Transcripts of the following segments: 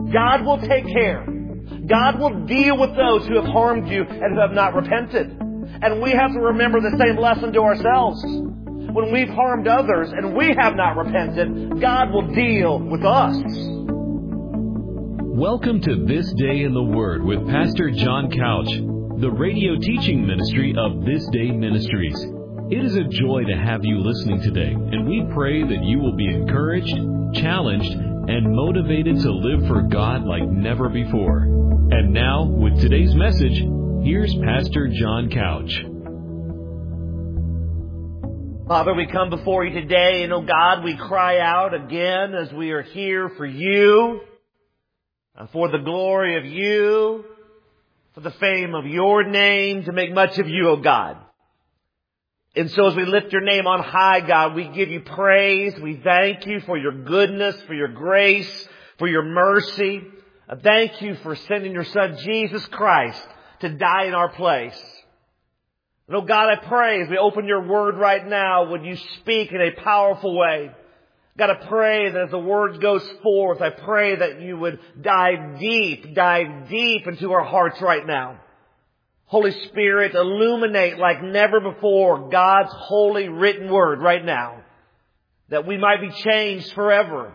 God will take care. God will deal with those who have harmed you and who have not repented. And we have to remember the same lesson to ourselves. When we've harmed others and we have not repented, God will deal with us. Welcome to This Day in the Word with Pastor John Couch, the radio teaching ministry of This Day Ministries. It is a joy to have you listening today, and we pray that you will be encouraged, challenged, and motivated to live for God like never before. And now, with today's message, here's Pastor John Couch. Father, we come before you today, and God, we cry out again as we are here for you, for the glory of you, for the fame of your name, to make much of you, God. And so as we lift your name on high, God, we give you praise. We thank you for your goodness, for your grace, for your mercy. Thank you for sending your Son, Jesus Christ, to die in our place. And God, I pray as we open your word right now, would you speak in a powerful way? God, I pray that as the word goes forth, I pray that you would dive deep into our hearts right now. Holy Spirit, illuminate like never before God's holy written word right now, that we might be changed forever,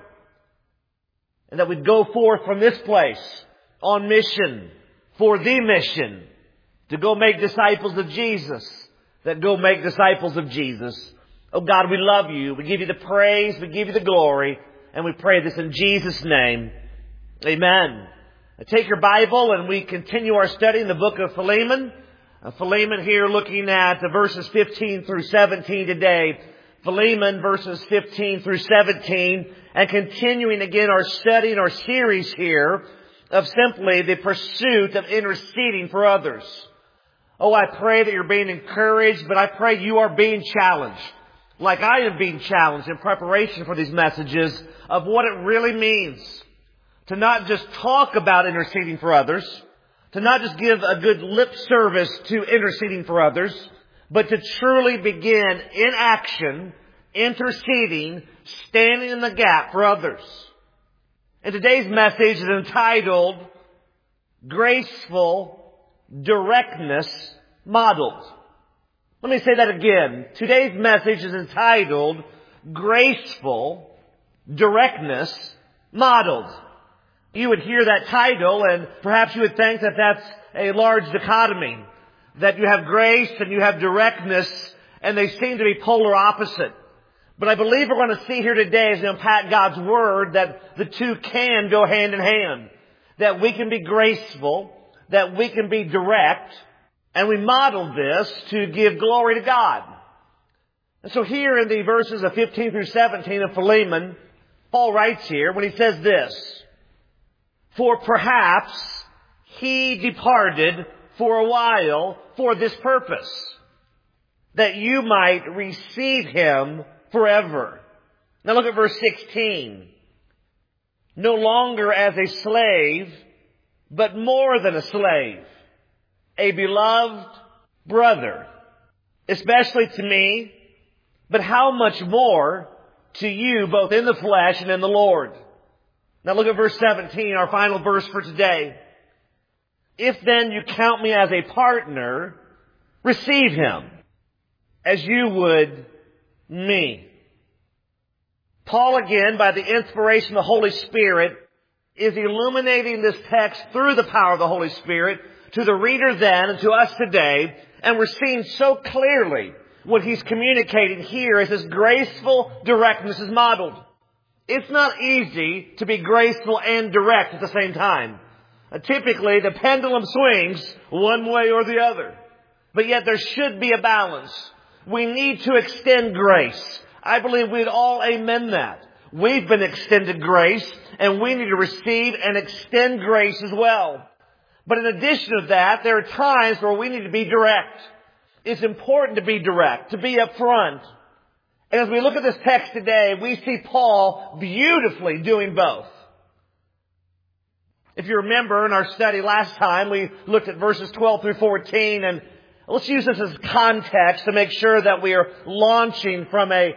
and that we'd go forth from this place on mission, for the mission, to go make disciples of Jesus, that go make disciples of Jesus. Oh God, we love you. We give you the praise. We give you the glory. And we pray this in Jesus' name. Amen. Take your Bible and we continue our study in the book of Philemon. Philemon here looking at the verses 15 through 17 today. Philemon verses 15 through 17. And continuing again our study and our series here of simply the pursuit of interceding for others. Oh, I pray that you're being encouraged, but I pray you are being challenged. Like I am being challenged in preparation for these messages of what it really means to not just talk about interceding for others, to not just give a good lip service to interceding for others, but to truly begin in action, interceding, standing in the gap for others. And today's message is entitled, Graceful Directness Modeled. Let me say that again. Today's message is entitled, Graceful Directness Modeled. You would hear that title and perhaps you would think that that's a large dichotomy. That you have grace and you have directness and they seem to be polar opposite. But I believe we're going to see here today as we unpack God's Word that the two can go hand in hand. That we can be graceful, that we can be direct, and we model this to give glory to God. And so here in the verses of 15 through 17 of Philemon, Paul writes here when he says this, For perhaps he departed for a while for this purpose, that you might receive him forever. Now look at verse 16. No longer as a slave, but more than a slave, a beloved brother, especially to me, but how much more to you both in the flesh and in the Lord. Now look at verse 17, our final verse for today. If then you count me as a partner, receive him as you would me. Paul again, by the inspiration of the Holy Spirit, is illuminating this text through the power of the Holy Spirit to the reader then and to us today. And we're seeing so clearly what he's communicating here as this graceful directness is modeled. It's not easy to be graceful and direct at the same time. Typically, the pendulum swings one way or the other. But yet there should be a balance. We need to extend grace. I believe we'd all amen that. We've been extended grace, and we need to receive and extend grace as well. But in addition to that, there are times where we need to be direct. It's important to be direct, to be upfront. And as we look at this text today, we see Paul beautifully doing both. If you remember in our study last time, we looked at verses 12 through 14, and let's use this as context to make sure that we are launching from a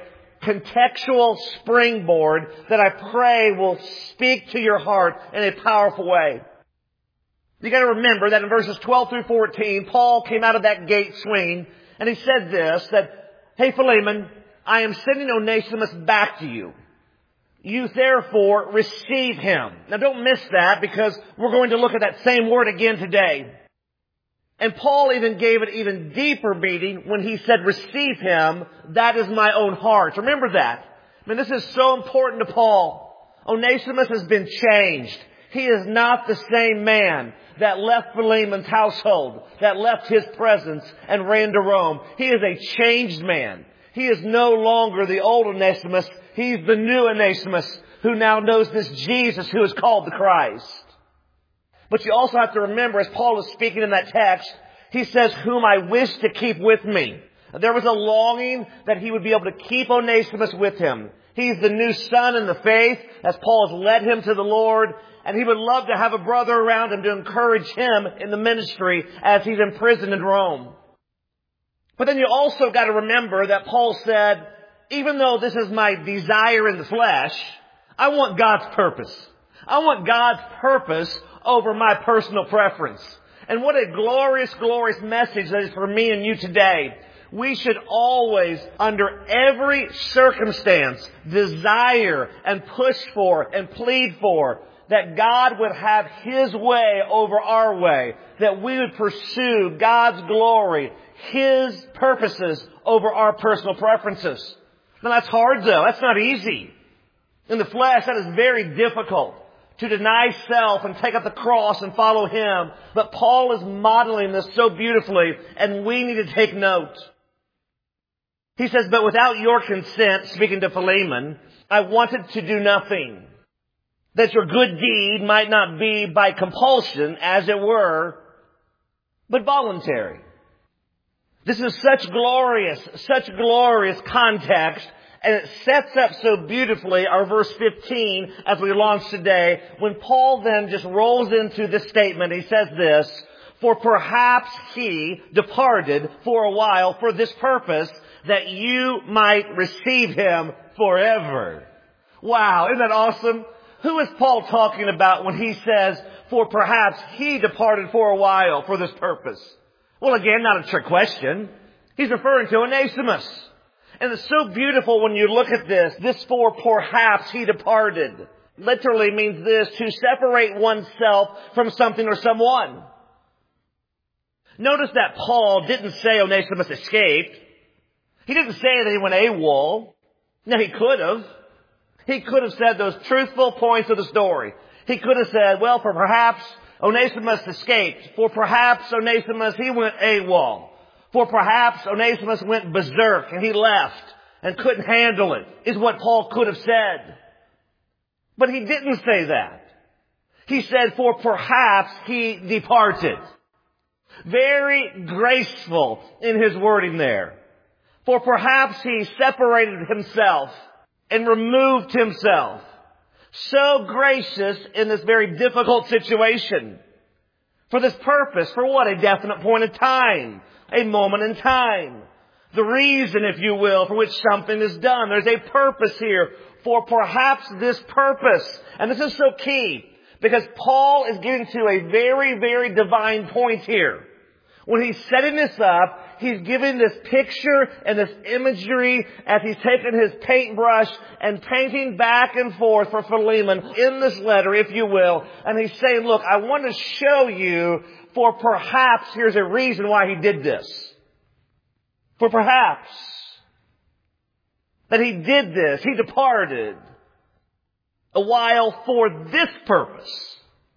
contextual springboard that I pray will speak to your heart in a powerful way. You got to remember that in verses 12 through 14, Paul came out of that gate swinging, and he said this, that, "Hey Philemon, I am sending Onesimus back to you. You therefore receive him." Now don't miss that, because we're going to look at that same word again today. And Paul even gave it even deeper meaning when he said, "Receive him, that is my own heart." Remember that. I mean, this is so important to Paul. Onesimus has been changed. He is not the same man that left Philemon's household, that left his presence and ran to Rome. He is a changed man. He is no longer the old Onesimus. He's the new Onesimus who now knows this Jesus who is called the Christ. But you also have to remember, as Paul is speaking in that text, he says, "Whom I wish to keep with me." There was a longing that he would be able to keep Onesimus with him. He's the new son in the faith as Paul has led him to the Lord. And he would love to have a brother around him to encourage him in the ministry as he's imprisoned in Rome. But then you also got to remember that Paul said, even though this is my desire in the flesh, I want God's purpose. I want God's purpose over my personal preference. And what a glorious, glorious message that is for me and you today. We should always, under every circumstance, desire and push for and plead for that God would have His way over our way, that we would pursue God's glory, His purposes over our personal preferences. Now that's hard though. That's not easy. In the flesh, that is very difficult to deny self and take up the cross and follow Him. But Paul is modeling this so beautifully, and we need to take note. He says, "But without your consent," speaking to Philemon, "I wanted to do nothing, that your good deed might not be by compulsion, as it were, but voluntary." This is such glorious context, and it sets up so beautifully our verse 15 as we launch today, when Paul then just rolls into this statement. He says this, "For perhaps he departed for a while for this purpose, that you might receive him forever." Wow, isn't that awesome? Who is Paul talking about when he says, "For perhaps he departed for a while for this purpose"? Well, again, not a trick question. He's referring to Onesimus. And it's so beautiful when you look at this. This "for perhaps he departed" literally means this: to separate oneself from something or someone. Notice that Paul didn't say Onesimus escaped. He didn't say that he went AWOL. No, he could have. He could have said those truthful points of the story. He could have said, well, for perhaps Onesimus escaped. For perhaps Onesimus, he went AWOL. For perhaps Onesimus went berserk and he left and couldn't handle it, is what Paul could have said. But he didn't say that. He said, for perhaps he departed. Very graceful in his wording there. For perhaps he separated himself and removed himself. So gracious in this very difficult situation. For this purpose, for what? A definite point in time. A moment in time. The reason, if you will, for which something is done. There's a purpose here. For perhaps this purpose. And this is so key, because Paul is getting to a very, very divine point here. When he's setting this up, he's giving this picture and this imagery as he's taken his paintbrush and painting back and forth for Philemon in this letter, if you will. And he's saying, look, I want to show you, for perhaps here's a reason why he did this. For perhaps that he did this, he departed a while for this purpose,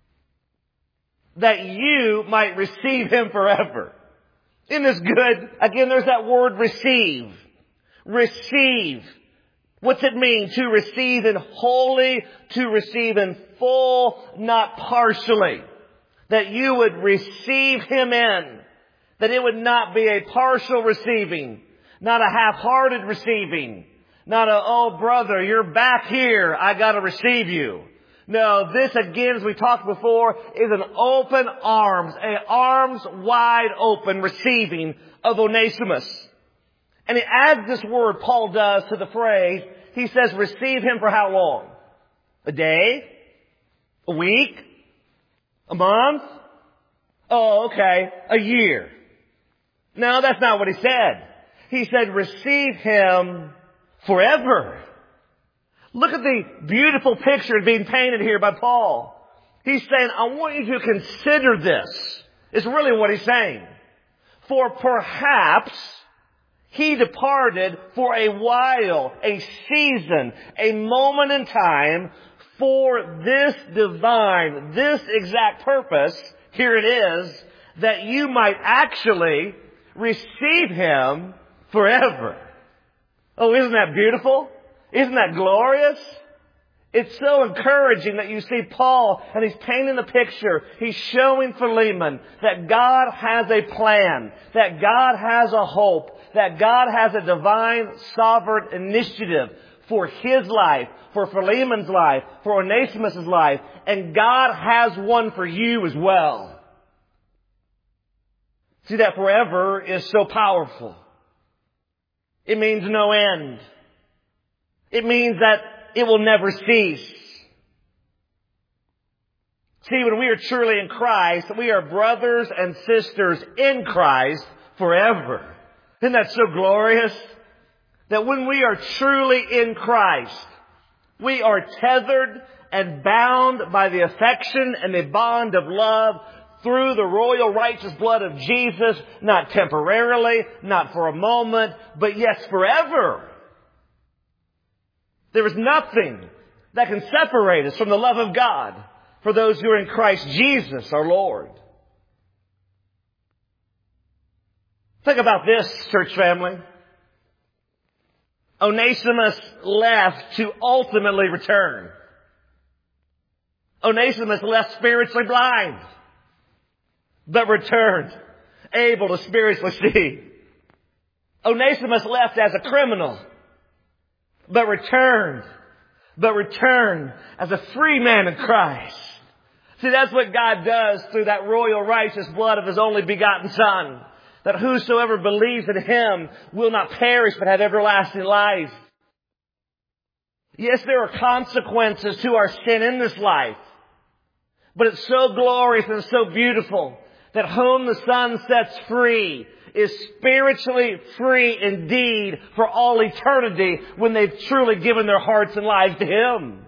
that you might receive him forever. Isn't this good? Again, there's that word receive. Receive. What's it mean? To receive in wholly, to receive in full, not partially. That you would receive him in. That it would not be a partial receiving. Not a half-hearted receiving. Not a, oh brother, you're back here, I gotta receive you. No, this again, as we talked before, is an open arms, a arms wide open receiving of Onesimus. And he adds this word, Paul does, to the phrase. He says, receive him for how long? A day? A week? A month? Oh, okay. A year. No, that's not what he said. He said, receive him forever. Look at the beautiful picture being painted here by Paul. He's saying, I want you to consider this. Is really what he's saying. For perhaps he departed for a while, a season, a moment in time for this divine, this exact purpose. Here it is, that you might actually receive him forever. Oh, isn't that beautiful? Isn't that glorious? It's so encouraging that you see Paul, and he's painting the picture. He's showing Philemon that God has a plan, that God has a hope, that God has a divine sovereign initiative for his life, for Philemon's life, for Onesimus' life, and God has one for you as well. See, that forever is so powerful. It means no end. It means that it will never cease. See, when we are truly in Christ, we are brothers and sisters in Christ forever. Isn't that so glorious? That when we are truly in Christ, we are tethered and bound by the affection and the bond of love through the royal righteous blood of Jesus, not temporarily, not for a moment, but yes, forever. There is nothing that can separate us from the love of God for those who are in Christ Jesus, our Lord. Think about this, church family. Onesimus left to ultimately return. Onesimus left spiritually blind, but returned, able to spiritually see. Onesimus left as a criminal, but returned as a free man in Christ. See, that's what God does through that royal righteous blood of his only begotten Son. That whosoever believes in him will not perish but have everlasting life. Yes, there are consequences to our sin in this life. But it's so glorious and so beautiful that whom the Son sets free is spiritually free indeed for all eternity when they've truly given their hearts and lives to him.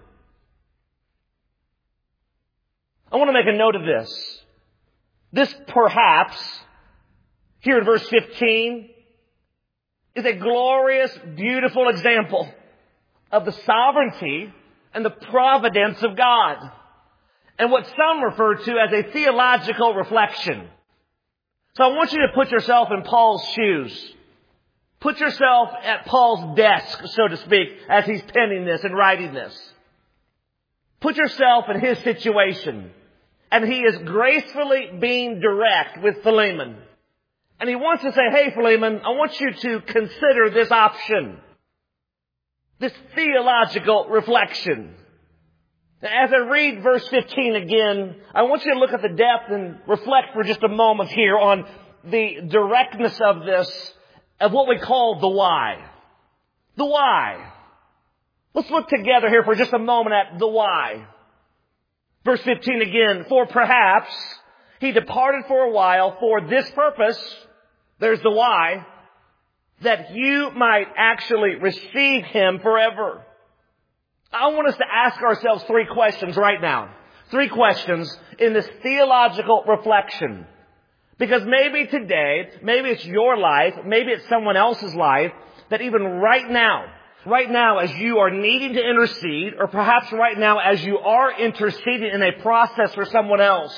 I want to make a note of this. This perhaps, here in verse 15, is a glorious, beautiful example of the sovereignty and the providence of God, and what some refer to as a theological reflection. So I want you to put yourself in Paul's shoes. Put yourself at Paul's desk, so to speak, as he's penning this and writing this. Put yourself in his situation. And he is gracefully being direct with Philemon. And he wants to say, hey, Philemon, I want you to consider this option. This theological reflection. As I read verse 15 again, I want you to look at the depth and reflect for just a moment here on the directness of this, of what we call the why. The why. Let's look together here for just a moment at the why. Verse 15 again, for perhaps he departed for a while for this purpose, there's the why, that you might actually receive him forever. I want us to ask ourselves 3 questions right now. 3 questions in this theological reflection. Because maybe today, maybe it's your life, maybe it's someone else's life, that even right now as you are needing to intercede, or perhaps right now as you are interceding in a process for someone else,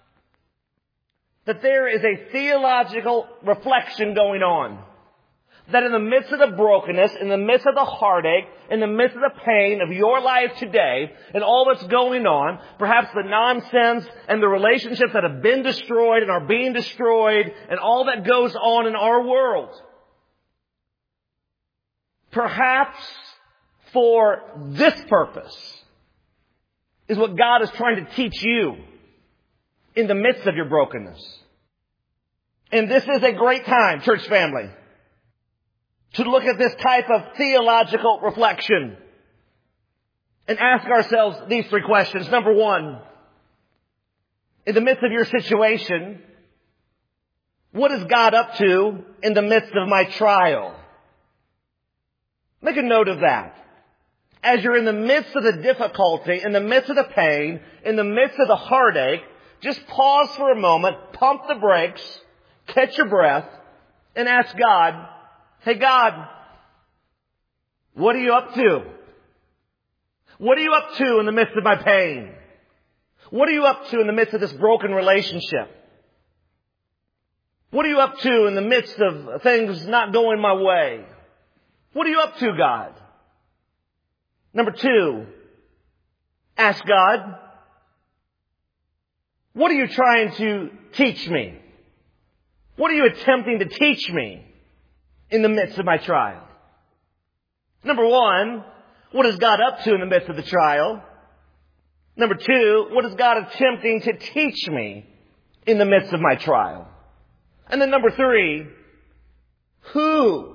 that there is a theological reflection going on. That in the midst of the brokenness, in the midst of the heartache, in the midst of the pain of your life today, and all that's going on, perhaps the nonsense and the relationships that have been destroyed and are being destroyed, and all that goes on in our world, perhaps for this purpose is what God is trying to teach you in the midst of your brokenness. And this is a great time, church family. to look at this type of theological reflection and ask ourselves these three questions. Number one, in the midst of your situation, what is God up to in the midst of my trial? Make a note of that. As you're in the midst of the difficulty, in the midst of the pain, in the midst of the heartache, just pause for a moment, pump the brakes, catch your breath, and ask God, hey God, what are you up to? What are you up to in the midst of my pain? What are you up to in the midst of this broken relationship? What are you up to in the midst of things not going my way? What are you up to, God? Number two, ask God, what are you trying to teach me? What are you attempting to teach me in the midst of my trial? Number one, what is God up to in the midst of the trial? Number two, what is God attempting to teach me in the midst of my trial? And then number three, who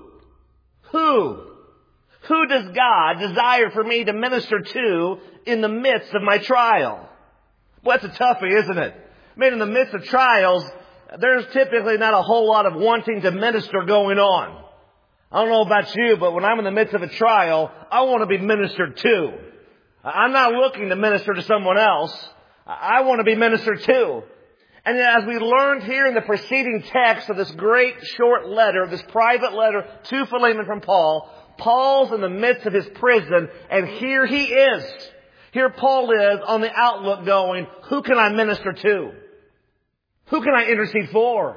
does God desire for me to minister to in the midst of my trial? Well, that's a toughie, isn't it? I mean, in the midst of trials, there's typically not a whole lot of wanting to minister going on. I don't know about you, but when I'm in the midst of a trial, I want to be ministered to. I'm not looking to minister to someone else. I want to be ministered to. And as we learned here in the preceding text of this great short letter, this private letter to Philemon from Paul, Paul's in the midst of his prison, and here he is. Here Paul is on the outlook going, who can I minister to? Who can I intercede for?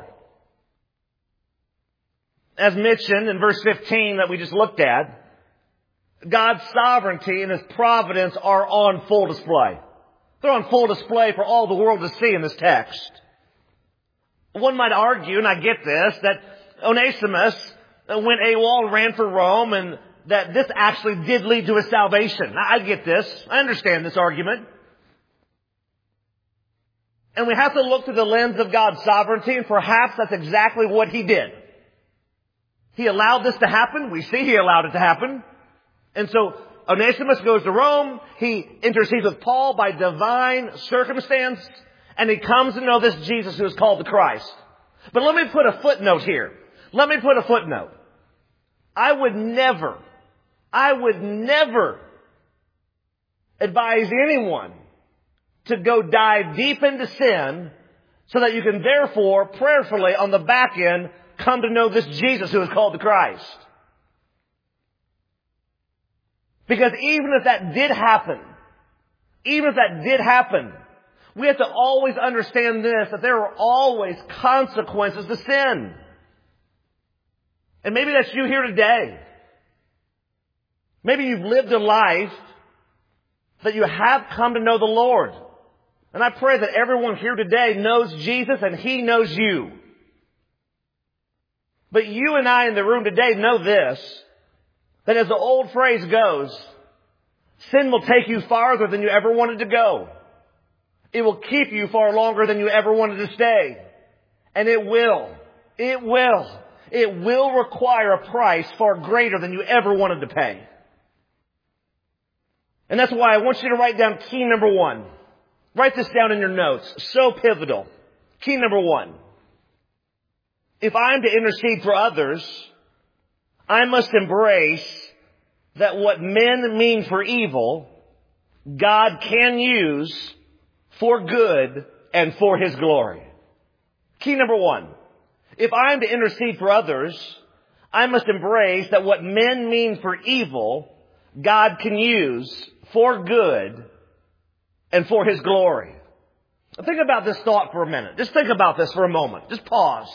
As mentioned in verse 15 that we just looked at, God's sovereignty and His providence are on full display. They're on full display for all the world to see in this text. One might argue, and I get this, that Onesimus went AWOL and ran for Rome, and that this actually did lead to his salvation. I get this. I understand this argument. And we have to look through the lens of God's sovereignty, and perhaps that's exactly what He did. He allowed this to happen. We see He allowed it to happen. And so Onesimus goes to Rome. He intercedes with Paul by divine circumstance. And he comes to know this Jesus who is called the Christ. But let me put a footnote here. Let me put a footnote. I would never advise anyone to go dive deep into sin so that you can therefore prayerfully on the back end come to know this Jesus who is called the Christ. Because even if that did happen, we have to always understand this, that there are always consequences to sin. And maybe that's you here today. Maybe you've lived a life that you have come to know the Lord. And I pray that everyone here today knows Jesus and He knows you. But you and I in the room today know this, that as the old phrase goes, sin will take you farther than you ever wanted to go. It will keep you far longer than you ever wanted to stay. And it will require a price far greater than you ever wanted to pay. And that's why I want you to write down key number one. Write this down in your notes. So pivotal. Key number one. If I'm to intercede for others, I must embrace that what men mean for evil, God can use for good and for His glory. Key number one. If I am to intercede for others, I must embrace that what men mean for evil, God can use for good and for His glory. Think about this thought for a minute. Just think about this for a moment. Just pause.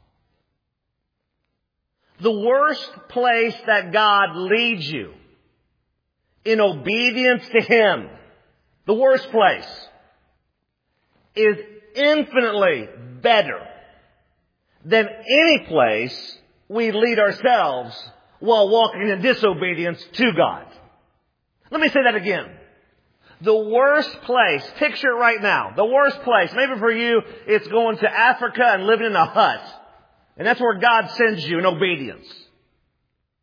The worst place that God leads you in obedience to Him, the worst place, is infinitely better than any place we lead ourselves while walking in disobedience to God. Let me say that again. The worst place, picture it right now, the worst place, maybe for you it's going to Africa and living in a hut. And that's where God sends you in obedience.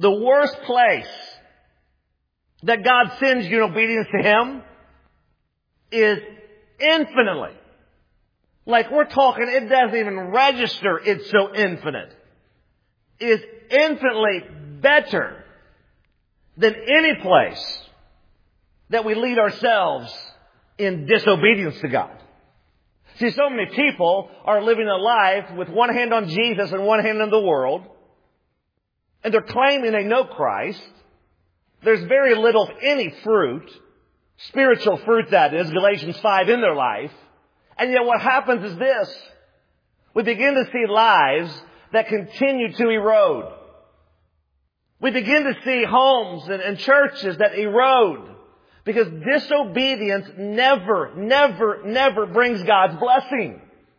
The worst place that God sends you in obedience to Him is infinitely. Like we're talking, it doesn't even register, it's so infinite. Is infinitely better than any place that we lead ourselves in disobedience to God. See, so many people are living a life with one hand on Jesus and one hand on the world, and they're claiming they know Christ. There's very little, if any, fruit, spiritual fruit that is, Galatians 5, in their life. And yet what happens is this. We begin to see lives that continue to erode. We begin to see homes and churches that erode. Because disobedience never brings God's blessing.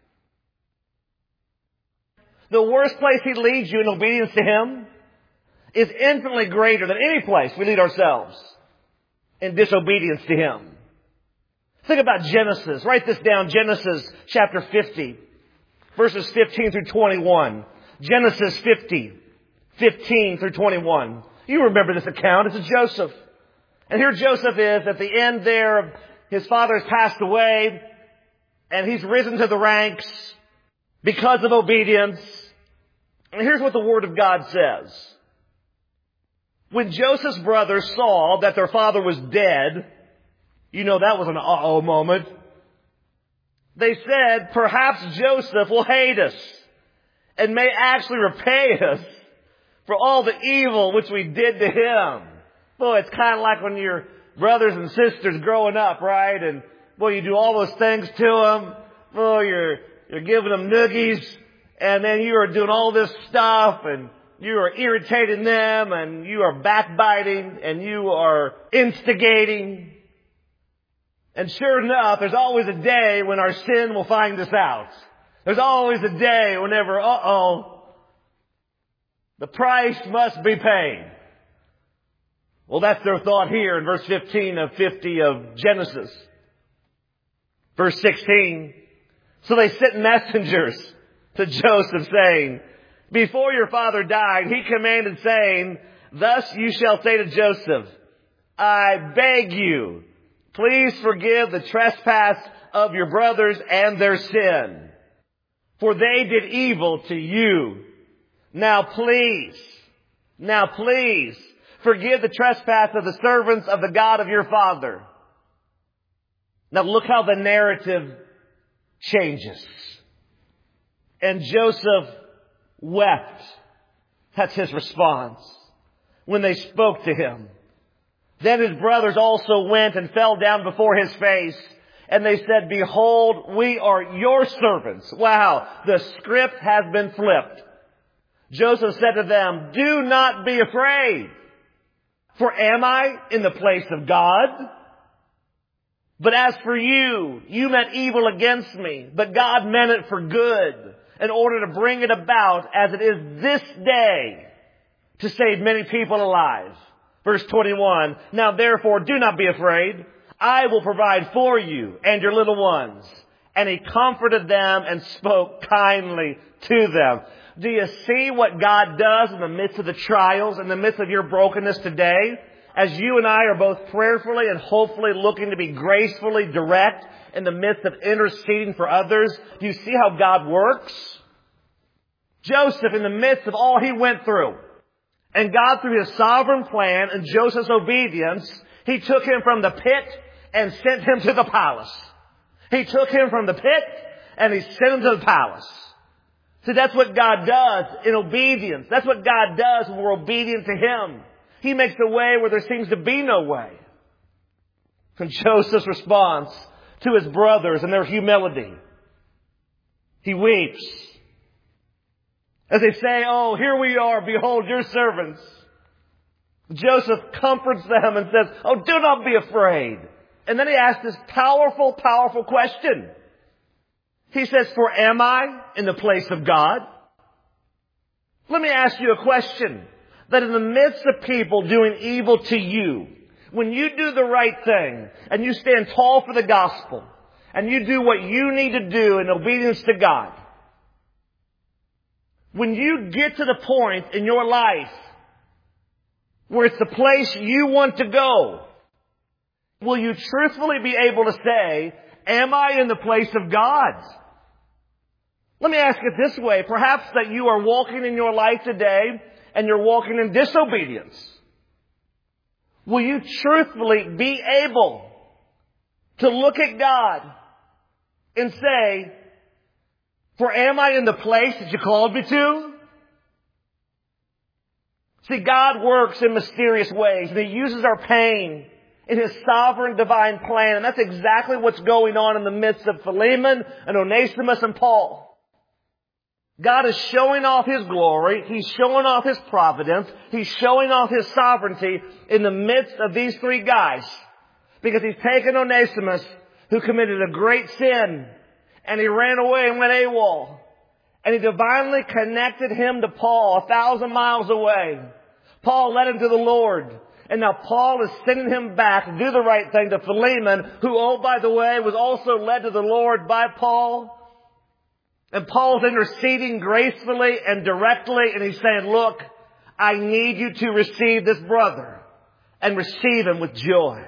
The worst place He leads you in obedience to Him is infinitely greater than any place we lead ourselves in disobedience to Him. Think about Genesis. Write this down. Genesis chapter 50, verses 15 through 21. Genesis 50, 15 through 21. You remember this account. It's of Joseph. And here Joseph is at the end there. His father has passed away, and he's risen to the ranks because of obedience. And here's what the Word of God says. When Joseph's brothers saw that their father was dead, you know that was an uh-oh moment. They said, perhaps Joseph will hate us and may actually repay us for all the evil which we did to him. Boy, it's kind of like when your brothers and sisters growing up, right? And boy, you do all those things to them. Boy, you're giving them noogies, and then you are doing all this stuff, and you are irritating them, and you are backbiting, and you are instigating. And sure enough, there's always a day when our sin will find us out. There's always a day whenever, the price must be paid. Well, that's their thought here in verse 15 of 50 of Genesis. Verse 16. So they sent messengers to Joseph saying, before your father died, he commanded saying, thus you shall say to Joseph, I beg you, please forgive the trespass of your brothers and their sin. For they did evil to you. Now please, forgive the trespass of the servants of the God of your father. Now look how the narrative changes. And Joseph wept. That's his response when they spoke to him. Then his brothers also went and fell down before his face. And they said, behold, we are your servants. Wow, the script has been flipped. Joseph said to them, do not be afraid. For am I in the place of God? But as for you, you meant evil against me, but God meant it for good, in order to bring it about as it is this day, to save many people alive. Verse 21, now therefore do not be afraid. I will provide for you and your little ones. And he comforted them and spoke kindly to them. Do you see what God does in the midst of the trials, in the midst of your brokenness today? As you and I are both prayerfully and hopefully looking to be gracefully direct in the midst of interceding for others, do you see how God works? Joseph, in the midst of all he went through, and God through his sovereign plan and Joseph's obedience, he took him from the pit and sent him to the palace. He took him from the pit and he sent him to the palace. See, that's what God does in obedience. That's what God does when we're obedient to Him. He makes a way where there seems to be no way. And Joseph's response to his brothers and their humility. He weeps. As they say, oh, here we are, behold your servants. Joseph comforts them and says, oh, do not be afraid. And then he asks this powerful question. He says, for am I in the place of God? Let me ask you a question. That in the midst of people doing evil to you, when you do the right thing and you stand tall for the gospel and you do what you need to do in obedience to God, when you get to the point in your life where it's the place you want to go, will you truthfully be able to say, am I in the place of God? Let me ask it this way. Perhaps that you are walking in your life today and you're walking in disobedience. Will you truthfully be able to look at God and say, for am I in the place that you called me to? See, God works in mysterious ways, and He uses our pain in His sovereign divine plan. And that's exactly what's going on in the midst of Philemon and Onesimus and Paul. God is showing off His glory. He's showing off His providence. He's showing off His sovereignty in the midst of these three guys. Because He's taken Onesimus, who committed a great sin, and he ran away and went AWOL. And He divinely connected him to Paul 1,000 miles away. Paul led him to the Lord. And now Paul is sending him back to do the right thing to Philemon, who, oh, by the way, was also led to the Lord by Paul. And Paul's interceding gracefully and directly, and he's saying, look, I need you to receive this brother and receive him with joy.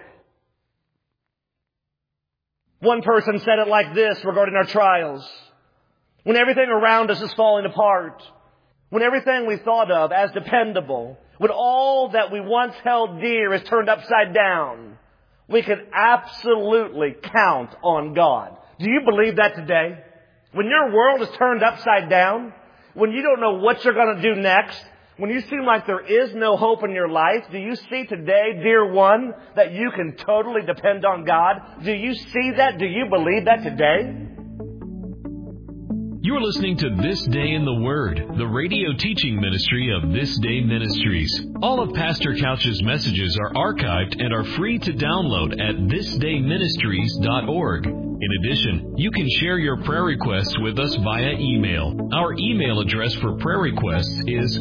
One person said it like this regarding our trials. When everything around us is falling apart, when everything we thought of as dependable, when all that we once held dear is turned upside down, we can absolutely count on God. Do you believe that today? When your world is turned upside down, when you don't know what you're going to do next, when you seem like there is no hope in your life, do you see today, dear one, that you can totally depend on God? Do you see that? Do you believe that today? You're listening to This Day in the Word, the radio teaching ministry of This Day Ministries. All of Pastor Couch's messages are archived and are free to download at thisdayministries.org. In addition, you can share your prayer requests with us via email. Our email address for prayer requests is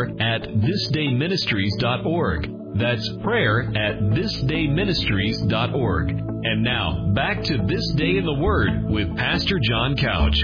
prayer@thisdayministries.org. That's prayer@thisdayministries.org. And now, back to This Day in the Word with Pastor John Couch.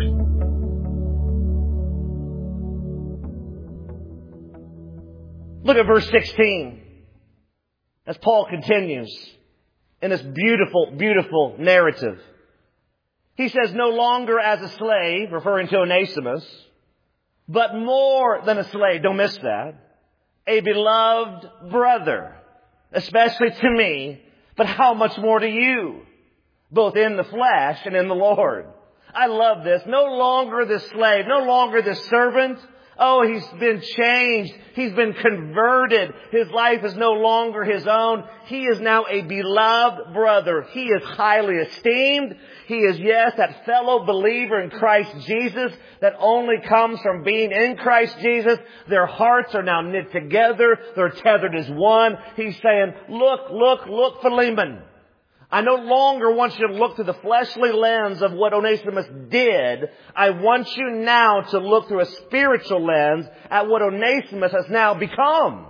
Look at verse 16 as Paul continues in this beautiful, beautiful narrative. He says, no longer as a slave, referring to Onesimus, but more than a slave, don't miss that, a beloved brother, especially to me, but how much more to you, both in the flesh and in the Lord. I love this. No longer this slave, no longer this servant. Oh, he's been changed. He's been converted. His life is no longer his own. He is now a beloved brother. He is highly esteemed. He is, yes, that fellow believer in Christ Jesus that only comes from being in Christ Jesus. Their hearts are now knit together. They're tethered as one. He's saying, look, Philemon. I no longer want you to look through the fleshly lens of what Onesimus did. I want you now to look through a spiritual lens at what Onesimus has now become.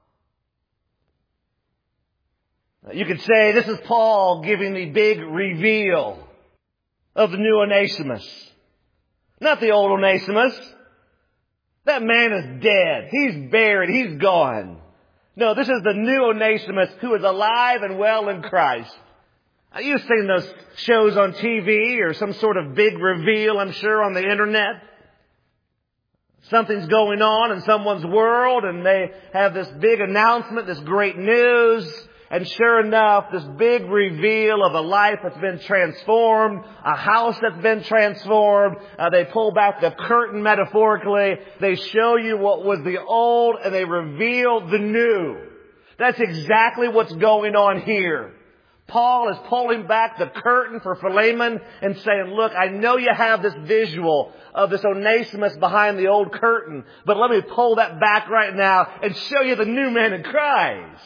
You could say this is Paul giving the big reveal of the new Onesimus. Not the old Onesimus. That man is dead. He's buried. He's gone. No, this is the new Onesimus who is alive and well in Christ. You've seen those shows on TV or some sort of big reveal, I'm sure, on the internet. Something's going on in someone's world and they have this big announcement, this great news. And sure enough, this big reveal of a life that's been transformed, a house that's been transformed. They pull back the curtain metaphorically. They show you what was the old and they reveal the new. That's exactly what's going on here. Paul is pulling back the curtain for Philemon and saying, look, I know you have this visual of this Onesimus behind the old curtain, but let me pull that back right now and show you the new man in Christ.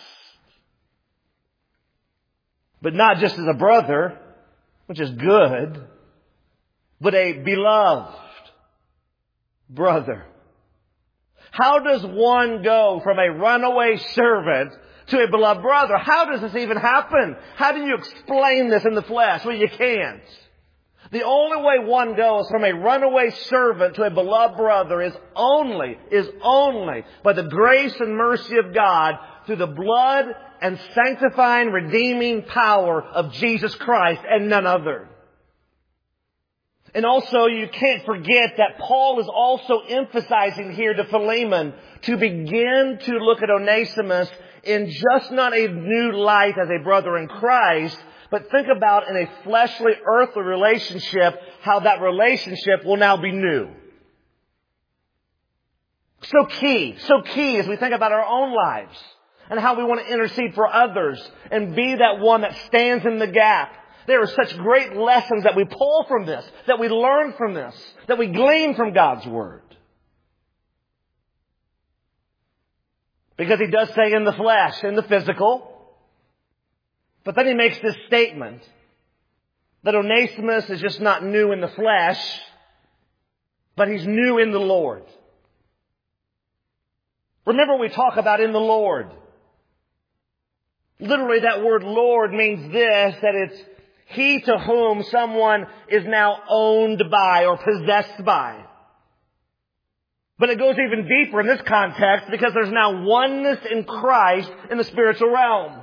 But not just as a brother, which is good, but a beloved brother. How does one go from a runaway servant to a beloved brother? How does this even happen? How do you explain this in the flesh? Well, you can't. The only way one goes from a runaway servant to a beloved brother is only by the grace and mercy of God through the blood and sanctifying, redeeming power of Jesus Christ and none other. And also, you can't forget that Paul is also emphasizing here to Philemon to begin to look at Onesimus in just not a new light as a brother in Christ, but think about in a fleshly, earthly relationship, how that relationship will now be new. So key as we think about our own lives and how we want to intercede for others and be that one that stands in the gap. There are such great lessons that we pull from this, that we learn from this, that we glean from God's Word. Because He does say in the flesh, in the physical. But then He makes this statement that Onesimus is just not new in the flesh, but he's new in the Lord. Remember, we talk about in the Lord. Literally, that word Lord means this, that it's He to whom someone is now owned by or possessed by. But it goes even deeper in this context because there's now oneness in Christ in the spiritual realm.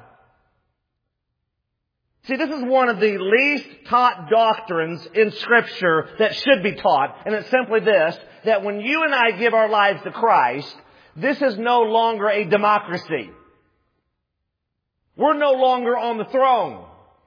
See, this is one of the least taught doctrines in Scripture that should be taught. And it's simply this, that when you and I give our lives to Christ, this is no longer a democracy. We're no longer on the throne.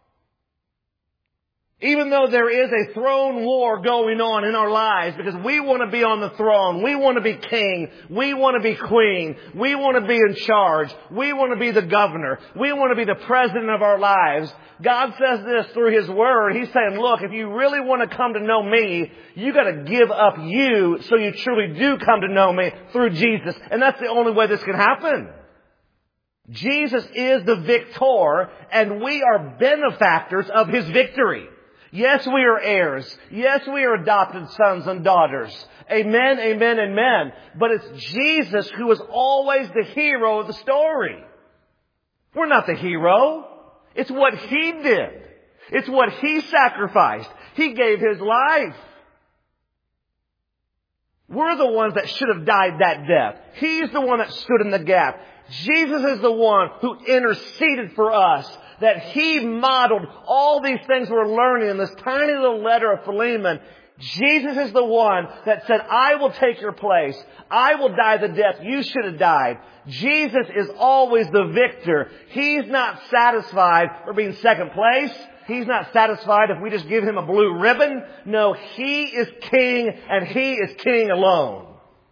Even though there is a throne war going on in our lives because we want to be on the throne. We want to be king. We want to be queen. We want to be in charge. We want to be the governor. We want to be the president of our lives. God says this through His Word. He's saying, look, if you really want to come to know me, you got to give up you so you truly do come to know me through Jesus. And that's the only way this can happen. Jesus is the victor, and we are benefactors of His victory. Yes, we are heirs. Yes, we are adopted sons and daughters. Amen, amen, amen. But it's Jesus who is always the hero of the story. We're not the hero. It's what He did. It's what He sacrificed. He gave His life. We're the ones that should have died that death. He's the one that stood in the gap. Jesus is the one who interceded for us, that He modeled all these things we're learning in this tiny little letter of Philemon. Jesus is the one that said, I will take your place. I will die the death you should have died. Jesus is always the victor. He's not satisfied for being second place. He's not satisfied if we just give Him a blue ribbon. No, He is king, and He is king alone.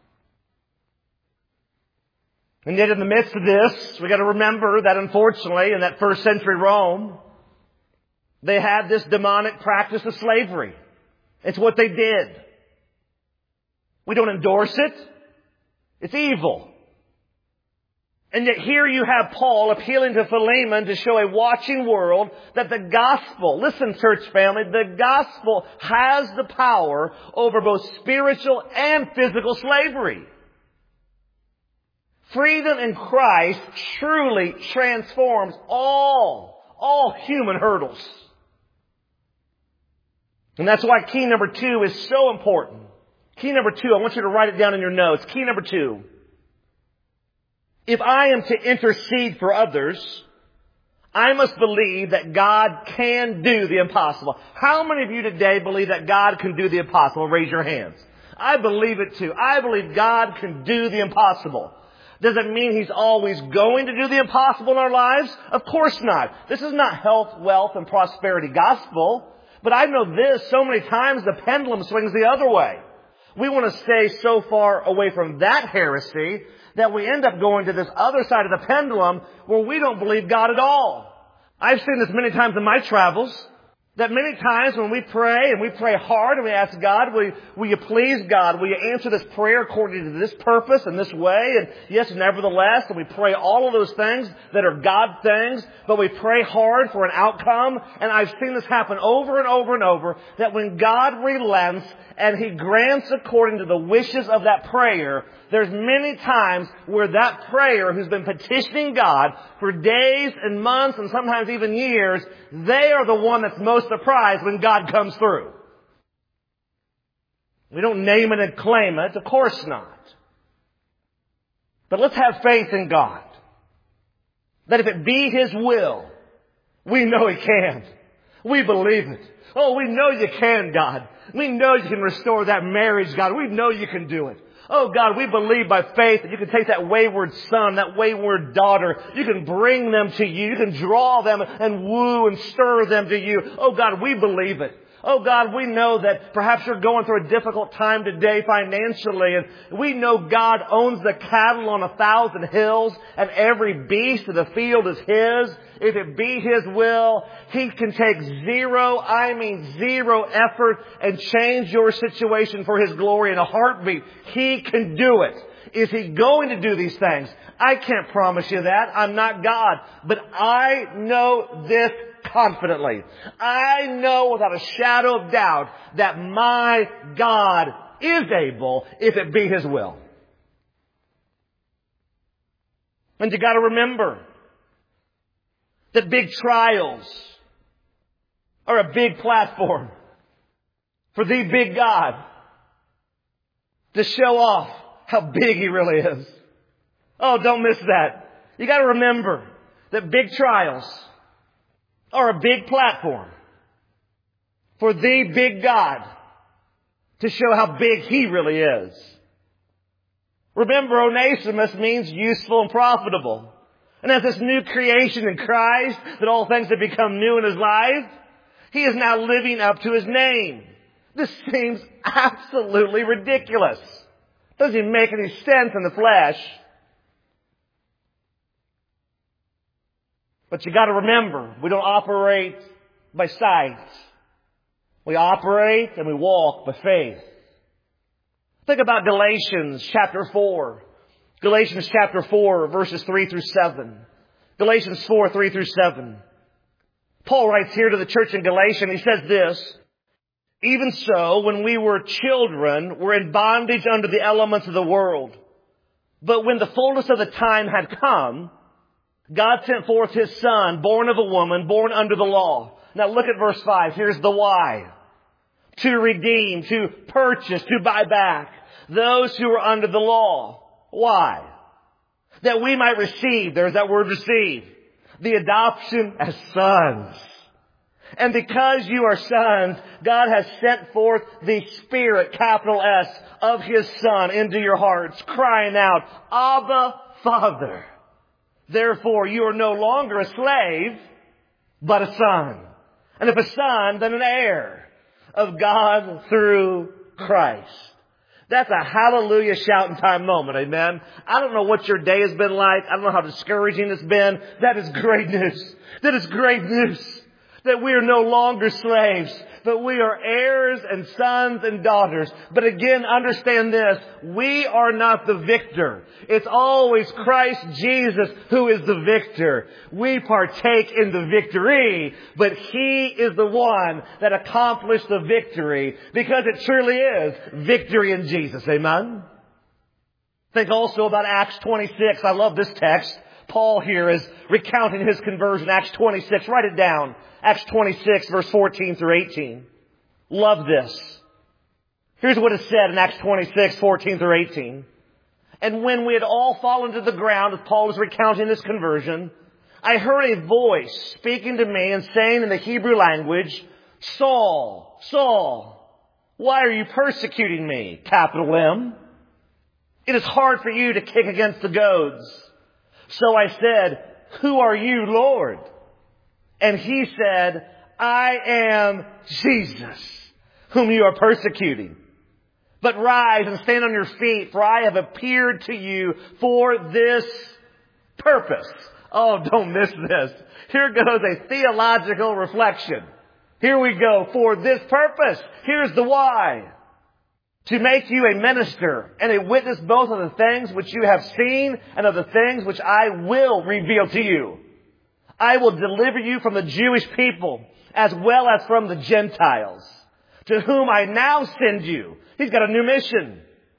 And yet in the midst of this, we got to remember that unfortunately in that first century Rome, they had this demonic practice of slavery. It's what they did. We don't endorse it. It's evil. And yet here you have Paul appealing to Philemon to show a watching world that the gospel, listen church family, the gospel has the power over both spiritual and physical slavery. Freedom in Christ truly transforms all human hurdles. And that's why key number 2 is so important. Key number 2, I want you to write it down in your notes. Key number 2. If I am to intercede for others, I must believe that God can do the impossible. How many of you today believe that God can do the impossible? Raise your hands. I believe it too. I believe God can do the impossible. Does it mean He's always going to do the impossible in our lives? Of course not. This is not health, wealth, and prosperity gospel. But I know this, so many times the pendulum swings the other way. We want to stay so far away from that heresy that we end up going to this other side of the pendulum where we don't believe God at all. I've seen this many times in my travels. That many times when we pray and we pray hard and we ask God, will you please God? Will you answer this prayer according to this purpose and this way? And yes, nevertheless, and we pray all of those things that are God things, but we pray hard for an outcome. And I've seen this happen over and over and over, that when God relents and He grants according to the wishes of that prayer, there's many times where that prayer who's been petitioning God for days and months and sometimes even years, they are the one that's most surprised when God comes through. We don't name it and claim it. Of course not. But let's have faith in God. that if it be His will, we know He can. We believe it. Oh, we know You can, God. We know You can restore that marriage, God. We know You can do it. Oh, God, we believe by faith that You can take that wayward son, that wayward daughter. You can bring them to You. You can draw them and woo and stir them to You. Oh, God, we believe it. Oh, God, we know that perhaps you're going through a difficult time today financially, and we know God owns the cattle on 1,000 hills, and every beast of the field is His. If it be His will, He can take zero effort and change your situation for His glory in a heartbeat. He can do it. Is He going to do these things? I can't promise you that. I'm not God. But I know this confidently. I know without a shadow of doubt that my God is able if it be His will. And you got to remember that big trials are a big platform for the big God to show off how big He really is. Oh, don't miss that. You got to remember that big trials are a big platform for the big God to show how big He really is. Remember, Onesimus means useful and profitable. And as this new creation in Christ, that all things have become new in his life, he is now living up to his name. This seems absolutely ridiculous. Doesn't even make any sense in the flesh. But you got to remember, we don't operate by sight. We operate and we walk by faith. Think about Galatians chapter 4. Galatians chapter 4, verses 3 through 7. Galatians 4, 3 through 7. Paul writes here to the church in Galatia, and he says this: "Even so, when we were children, we're in bondage under the elements of the world. But when the fullness of the time had come, God sent forth His Son, born of a woman, born under the law." Now look at verse 5. Here's the why. To redeem, to purchase, to buy back those who are under the law. Why? That we might receive, there's that word receive, the adoption as sons. And because you are sons, God has sent forth the Spirit, capital S, of His Son into your hearts, crying out, "Abba, Father." Therefore, you are no longer a slave, but a son. And if a son, then an heir of God through Christ. That's a hallelujah shouting time moment, amen? I don't know what your day has been like. I don't know how discouraging it's been. That is great news. That is great news. That we are no longer slaves, but we are heirs and sons and daughters. But again, understand this. We are not the victor. It's always Christ Jesus who is the victor. We partake in the victory, but He is the one that accomplished the victory, because it truly is victory in Jesus. Amen? Think also about Acts 26. I love this text. Paul here is recounting his conversion. Acts 26. Write it down. Acts 26, verse 14 through 18. Love this. Here's what is said in Acts 26, 14 through 18. "And when we had all fallen to the ground," as Paul was recounting his conversion, "I heard a voice speaking to me and saying in the Hebrew language, 'Saul, Saul, why are you persecuting me?' Capital M. 'It is hard for you to kick against the goads.' So I said, 'Who are you, Lord?' And He said, 'I am Jesus, whom you are persecuting. But rise and stand on your feet, for I have appeared to you for this purpose.'" Oh, don't miss this. Here goes a theological reflection. Here we go. For this purpose. Here's the why. "To make you a minister and a witness both of the things which you have seen and of the things which I will reveal to you. I will deliver you from the Jewish people as well as from the Gentiles, to whom I now send you." He's got a new mission.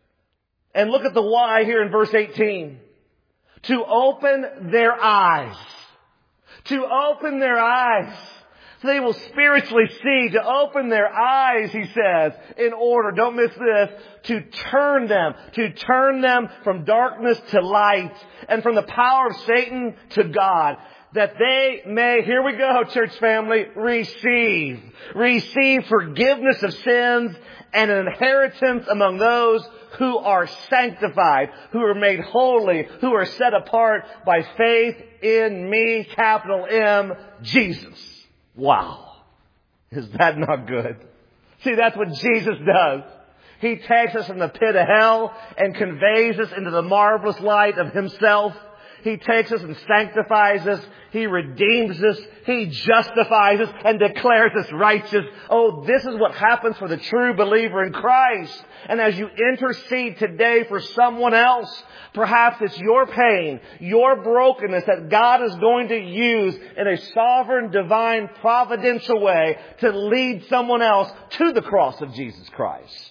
And look at the why here in verse 18. "To open their eyes." To open their eyes, So they will spiritually see, to open their eyes, he says, in order, don't miss this, to turn them from darkness to light, and from the power of Satan to God, that they may, here we go, church family, receive forgiveness of sins and an inheritance among those who are sanctified, who are made holy, who are set apart by faith in me, capital M, Jesus. Wow. Is that not good? See, that's what Jesus does. He takes us from the pit of hell and conveys us into the marvelous light of Himself. He takes us and sanctifies us. He redeems us. He justifies us and declares us righteous. Oh, this is what happens for the true believer in Christ. And as you intercede today for someone else, perhaps it's your pain, your brokenness that God is going to use in a sovereign, divine, providential way to lead someone else to the cross of Jesus Christ.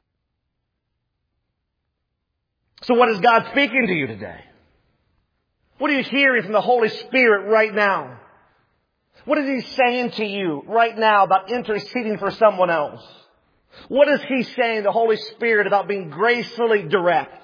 So what is God speaking to you today? What are you hearing from the Holy Spirit right now? What is He saying to you right now about interceding for someone else? What is He saying, the Holy Spirit, about being gracefully direct?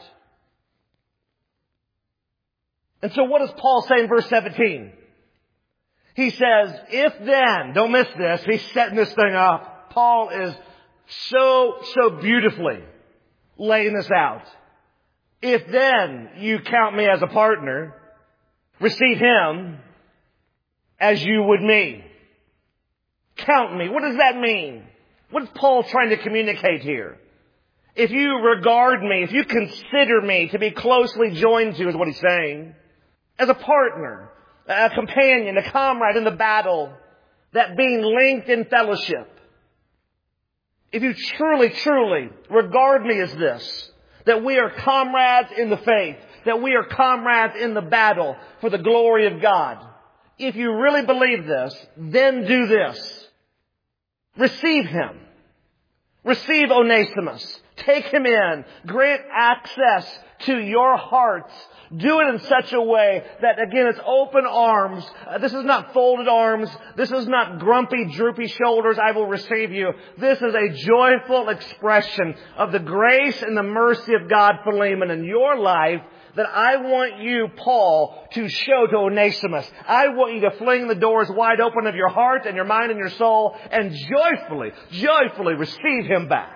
And so what does Paul say in verse 17? He says, if then, don't miss this, he's setting this thing up. Paul is so beautifully laying this out. If then you count me as a partner, receive him as you would me. Count me. What does that mean? What is Paul trying to communicate here? If you regard me, if you consider me to be closely joined to, is what he's saying, as a partner, a companion, a comrade in the battle, that being linked in fellowship. If you truly regard me as this, that we are comrades in the faith, that we are comrades in the battle for the glory of God. If you really believe this, then do this. Receive him. Receive Onesimus. Take him in. Grant access to your hearts. Do it in such a way that, again, it's open arms. This is not folded arms. This is not grumpy, droopy shoulders. I will receive you. This is a joyful expression of the grace and the mercy of God, Philemon, in your life that I want you, Paul, to show to Onesimus. I want you to fling the doors wide open of your heart and your mind and your soul and joyfully receive him back.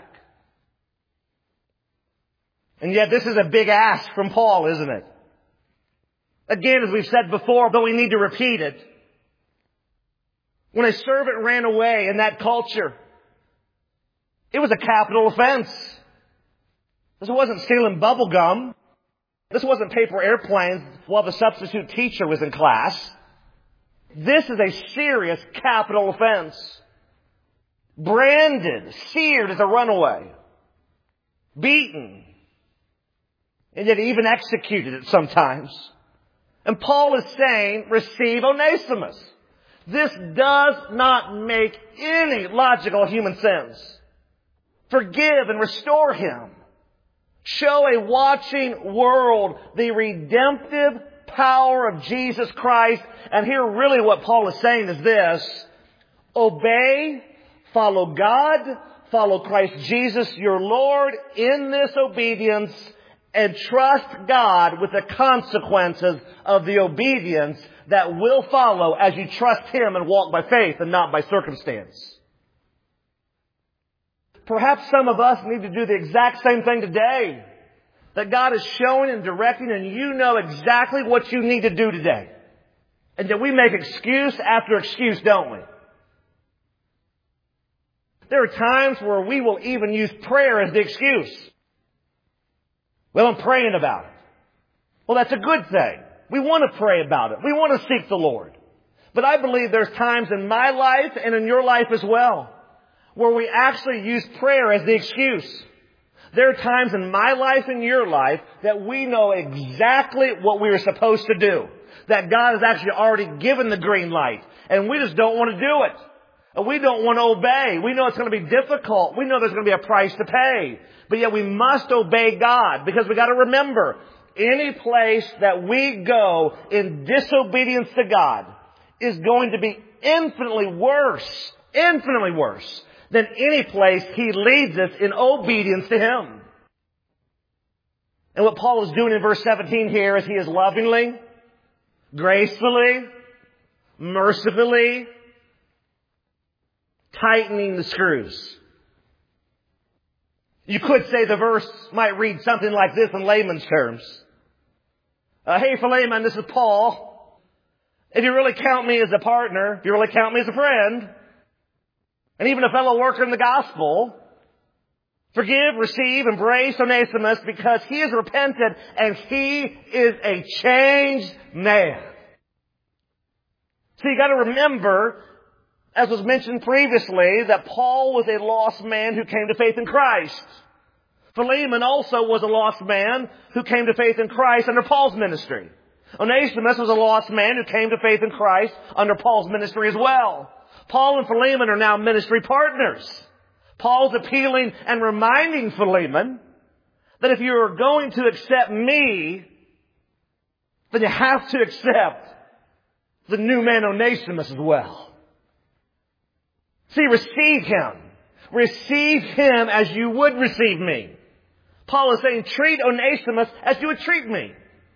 And yet this is a big ask from Paul, isn't it? Again, as we've said before, but we need to repeat it. When a servant ran away in that culture, it was a capital offense. This wasn't stealing bubble gum. This wasn't paper airplanes while the substitute teacher was in class. This is a serious capital offense. Branded, seared as a runaway. Beaten. And yet even executed it sometimes. And Paul is saying, receive Onesimus. This does not make any logical human sense. Forgive and restore him. Show a watching world the redemptive power of Jesus Christ. And here really what Paul is saying is this. Obey, follow God, follow Christ Jesus your Lord in this obedience, and trust God with the consequences of the obedience that will follow as you trust Him and walk by faith and not by circumstance. Perhaps some of us need to do the exact same thing today. That God is showing and directing, and you know exactly what you need to do today. And that we make excuse after excuse, don't we? There are times where we will even use prayer as the excuse. Well, I'm praying about it. Well, that's a good thing. We want to pray about it. We want to seek the Lord. But I believe there's times in my life and in your life as well where we actually use prayer as the excuse. There are times in my life and your life that we know exactly what we are supposed to do. That God has actually already given the green light. And we just don't want to do it. We don't want to obey. We know it's going to be difficult. We know there's going to be a price to pay. But yet we must obey God because we got to remember, any place that we go in disobedience to God is going to be infinitely worse than any place He leads us in obedience to Him. And what Paul is doing in verse 17 here is he is lovingly, gracefully, mercifully tightening the screws. You could say the verse might read something like this in layman's terms. Hey Philemon, this is Paul. If you really count me as a partner, if you really count me as a friend, and even a fellow worker in the gospel, forgive, receive, embrace Onesimus because he has repented and he is a changed man. So you got to remember, as was mentioned previously, that Paul was a lost man who came to faith in Christ. Philemon also was a lost man who came to faith in Christ under Paul's ministry. Onesimus was a lost man who came to faith in Christ under Paul's ministry as well. Paul and Philemon are now ministry partners. Paul's appealing and reminding Philemon that if you're going to accept me, then you have to accept the new man Onesimus as well. See, receive him. Receive him as you would receive me. Paul is saying, treat Onesimus as you would treat me.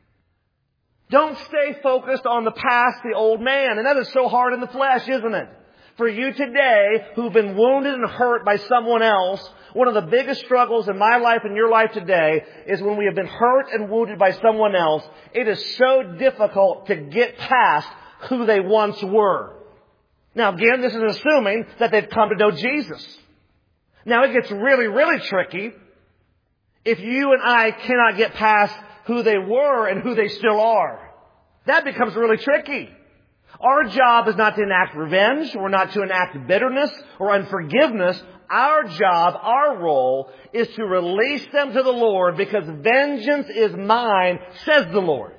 Don't stay focused on the past, the old man. And that is so hard in the flesh, isn't it? For you today, who've been wounded and hurt by someone else, one of the biggest struggles in my life and your life today is when we have been hurt and wounded by someone else. It is so difficult to get past who they once were. Now again, this is assuming that they've come to know Jesus. Now it gets really, really tricky if you and I cannot get past who they were and who they still are. That becomes really tricky. Our job is not to enact revenge. We're not to enact bitterness or unforgiveness. Our job, our role, is to release them to the Lord because vengeance is mine, says the Lord.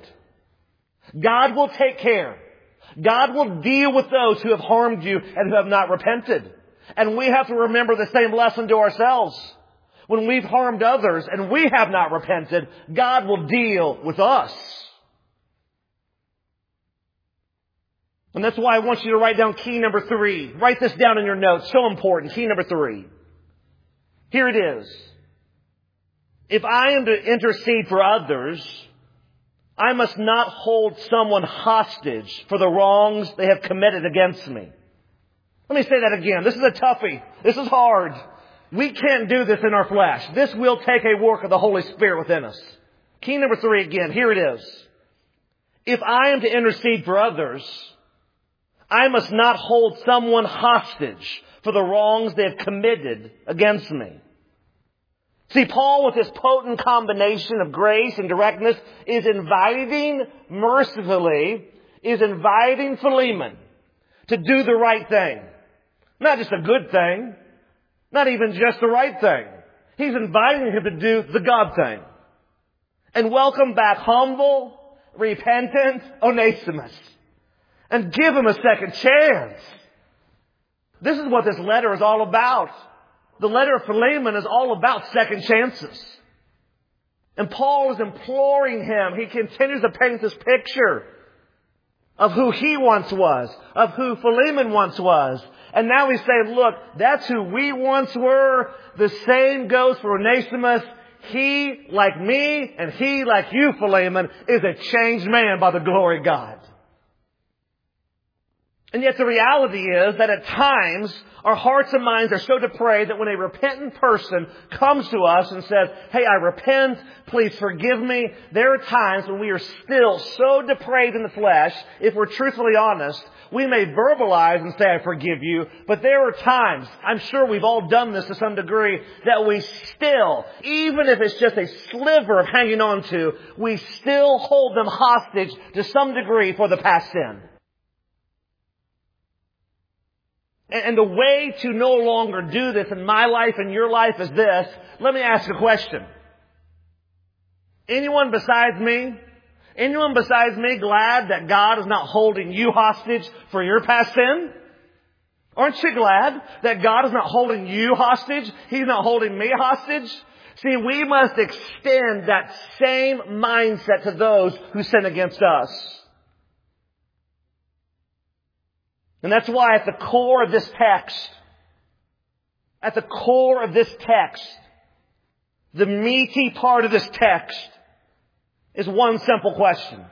God will take care. God will deal with those who have harmed you and who have not repented. And we have to remember the same lesson to ourselves. When we've harmed others and we have not repented, God will deal with us. And that's why I want you to write down key number 3. Write this down in your notes. So important. Key number 3. Here it is. If I am to intercede for others, I must not hold someone hostage for the wrongs they have committed against me. Let me say that again. This is a toughie. This is hard. We can't do this in our flesh. This will take a work of the Holy Spirit within us. Key number 3 again. Here it is. If I am to intercede for others, I must not hold someone hostage for the wrongs they have committed against me. See, Paul, with this potent combination of grace and directness, is inviting Philemon to do the right thing. Not just a good thing. Not even just the right thing. He's inviting him to do the God thing. And welcome back humble, repentant Onesimus. And give him a second chance. This is what this letter is all about. The letter of Philemon is all about second chances. And Paul is imploring him. He continues to paint this picture of who he once was, of who Philemon once was. And now he's saying, look, that's who we once were. The same goes for Onesimus. He, like me, and he, like you, Philemon, is a changed man by the glory of God. And yet the reality is that at times our hearts and minds are so depraved that when a repentant person comes to us and says, hey, I repent, please forgive me, there are times when we are still so depraved in the flesh, if we're truthfully honest, we may verbalize and say, I forgive you, but there are times, I'm sure we've all done this to some degree, that we still, even if it's just a sliver of hanging on to, we still hold them hostage to some degree for the past sin. And the way to no longer do this in my life and your life is this. Let me ask a question. Anyone besides me glad that God is not holding you hostage for your past sin? Aren't you glad that God is not holding you hostage? He's not holding me hostage? See, we must extend that same mindset to those who sin against us. And that's why at the core of this text, the meaty part of this text is one simple question.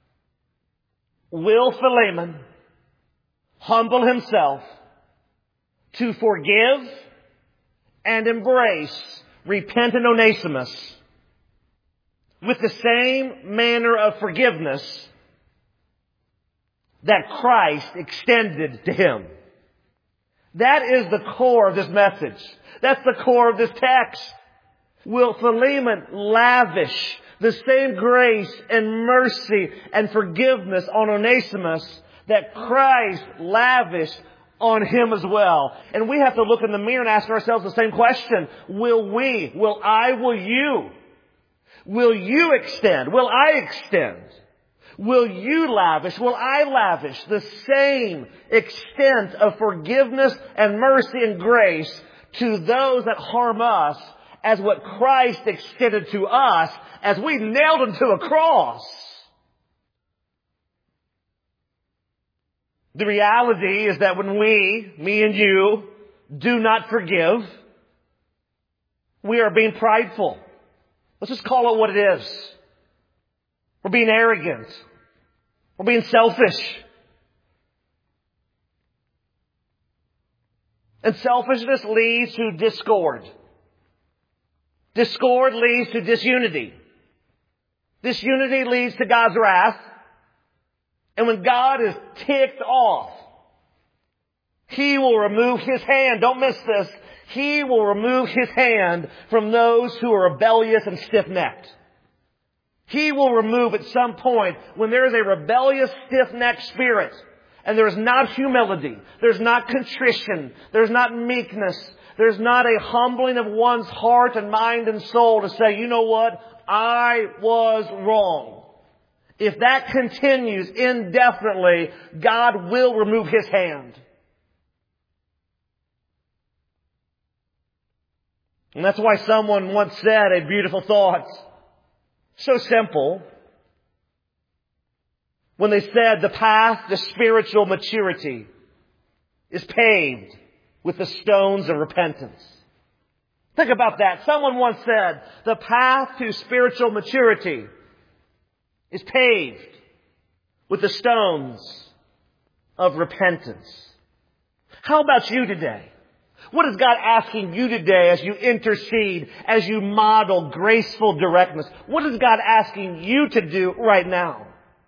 Will Philemon humble himself to forgive and embrace repentant Onesimus with the same manner of forgiveness that Christ extended to him? That is the core of this message. That's the core of this text. Will Philemon lavish the same grace and mercy and forgiveness on Onesimus that Christ lavished on him as well? And we have to look in the mirror and ask ourselves the same question. Will we? Will I? Will you? Will you extend? Will I extend? Will you lavish? Will I lavish the same extent of forgiveness and mercy and grace to those that harm us as what Christ extended to us as we nailed him to a cross? The reality is that when me and you, do not forgive, we are being prideful. Let's just call it what it is. We're being arrogant. We're being selfish. And selfishness leads to discord. Discord leads to disunity. Disunity leads to God's wrath. And when God is ticked off, He will remove His hand. Don't miss this. He will remove His hand from those who are rebellious and stiff-necked. He will remove at some point when there is a rebellious, stiff-necked spirit and there is not humility, there's not contrition, there's not meekness, there's not a humbling of one's heart and mind and soul to say, you know what, I was wrong. If that continues indefinitely, God will remove His hand. And that's why someone once said a beautiful thought. So simple. When they said the path to spiritual maturity is paved with the stones of repentance. Think about that. Someone once said the path to spiritual maturity is paved with the stones of repentance. How about you today? What is God asking you today as you intercede, as you model graceful directness? What is God asking you to do right now?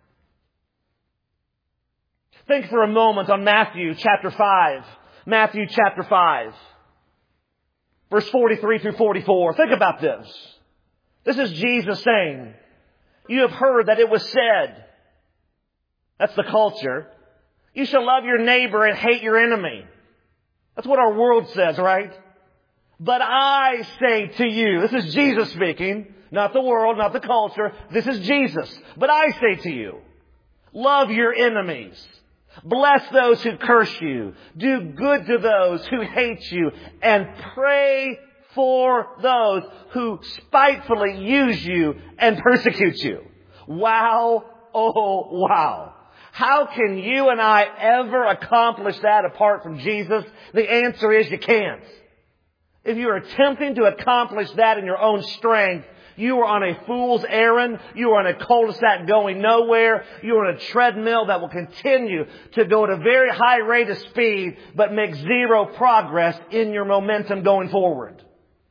Think for a moment on Matthew chapter 5. Matthew chapter 5. Verse 43 through 44. Think about this. This is Jesus saying, you have heard that it was said. That's the culture. You shall love your neighbor and hate your enemy. That's what our world says, right? But I say to you, this is Jesus speaking, not the world, not the culture. This is Jesus. But I say to you, love your enemies. Bless those who curse you. Do good to those who hate you. And pray for those who spitefully use you and persecute you. Wow. Oh, wow. How can you and I ever accomplish that apart from Jesus? The answer is you can't. If you are attempting to accomplish that in your own strength, you are on a fool's errand. You are on a cul-de-sac going nowhere. You are on a treadmill that will continue to go at a very high rate of speed, but make zero progress in your momentum going forward.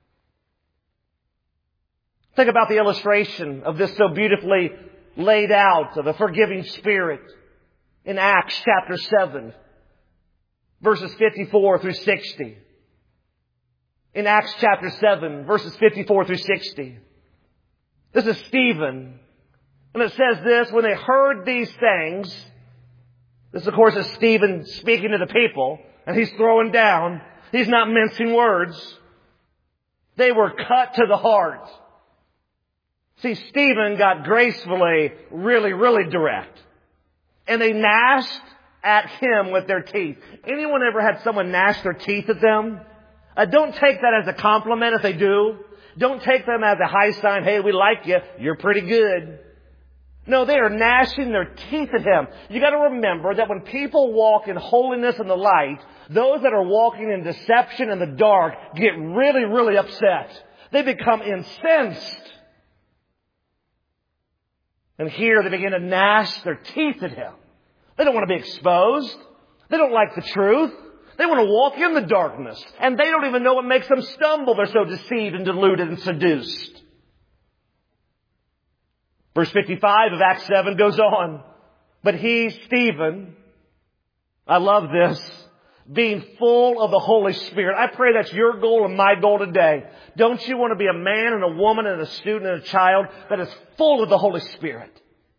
Think about the illustration of this so beautifully laid out of a forgiving spirit in Acts chapter 7, verses 54 through 60. In Acts chapter 7, verses 54 through 60. This is Stephen. And it says this, when they heard these things, this of course is Stephen speaking to the people, and he's throwing down. He's not mincing words. They were cut to the heart. See, Stephen got gracefully really, really direct. And they gnashed at him with their teeth. Anyone ever had someone gnash their teeth at them? Don't take that as a compliment if they do. Don't take them as a high sign. Hey, we like you. You're pretty good. No, they are gnashing their teeth at him. You got to remember that when people walk in holiness and the light, those that are walking in deception and the dark get really, really upset. They become incensed. And here they begin to gnash their teeth at him. They don't want to be exposed. They don't like the truth. They want to walk in the darkness. And they don't even know what makes them stumble. They're so deceived and deluded and seduced. Verse 55 of Acts 7 goes on. But he, Stephen, I love this, being full of the Holy Spirit. I pray that's your goal and my goal today. Don't you want to be a man and a woman and a student and a child that is full of the Holy Spirit?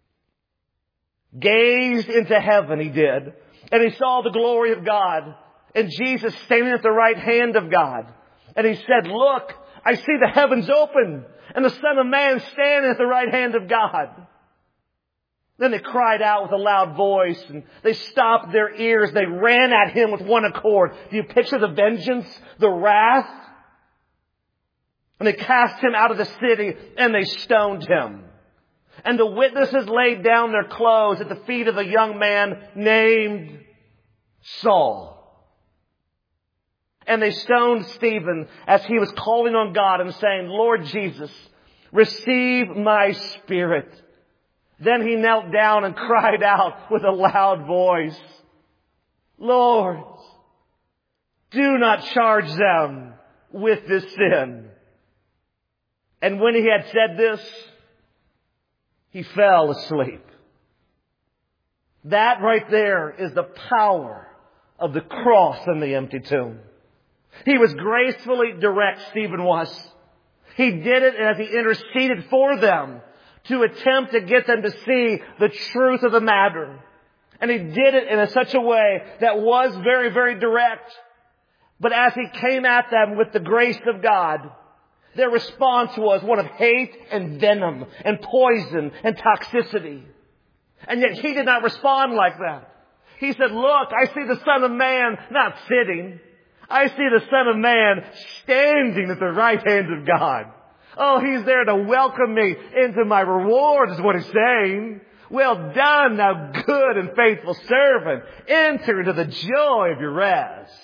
Gazed into heaven, he did. And he saw the glory of God. And Jesus standing at the right hand of God. And he said, look, I see the heavens open. And the Son of Man standing at the right hand of God. Then they cried out with a loud voice, and they stopped their ears. They ran at him with one accord. Do you picture the vengeance, the wrath? And they cast him out of the city, and they stoned him. And the witnesses laid down their clothes at the feet of a young man named Saul. And they stoned Stephen as he was calling on God and saying, Lord Jesus, receive my spirit. Then he knelt down and cried out with a loud voice, Lord, do not charge them with this sin. And when he had said this, he fell asleep. That right there is the power of the cross and the empty tomb. He was gracefully direct, Stephen was. He did it as he interceded for them to attempt to get them to see the truth of the matter. And he did it in such a way that was very, very direct. But as he came at them with the grace of God, their response was one of hate and venom and poison and toxicity. And yet he did not respond like that. He said, look, I see the Son of Man not sitting. I see the Son of Man standing at the right hand of God. Oh, he's there to welcome me into my reward is what he's saying. Well done, thou good and faithful servant. Enter into the joy of your rest.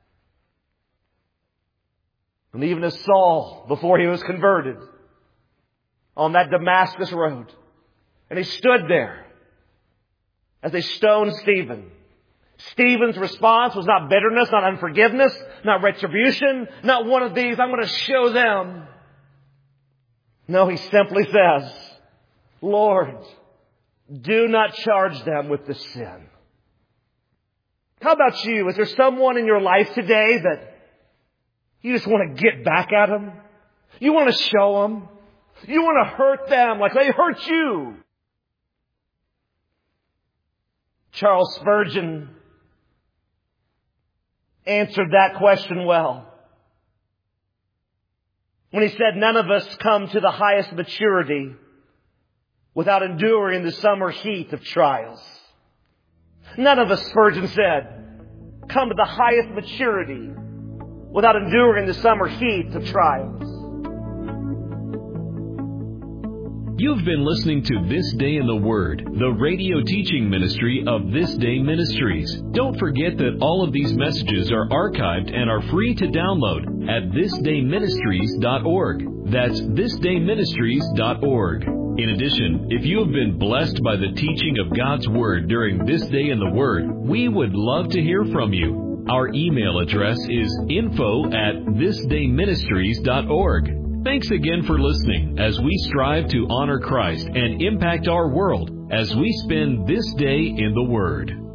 And even as Saul, before he was converted, on that Damascus road, and he stood there as they stoned Stephen. Stephen's response was not bitterness, not unforgiveness, not retribution, not one of these, I'm going to show them. No, he simply says, Lord, do not charge them with this sin. How about you? Is there someone in your life today that you just want to get back at them? You want to show them? You want to hurt them like they hurt you? Charles Spurgeon answered that question well when he said, none of us come to the highest maturity without enduring the summer heat of trials. None of us, Spurgeon said, come to the highest maturity without enduring the summer heat of trials. You've been listening to This Day in the Word, the radio teaching ministry of This Day Ministries. Don't forget that all of these messages are archived and are free to download at thisdayministries.org. That's thisdayministries.org. In addition, if you have been blessed by the teaching of God's Word during This Day in the Word, we would love to hear from you. Our email address is info@thisdayministries.org. Thanks again for listening as we strive to honor Christ and impact our world as we spend this day in the Word.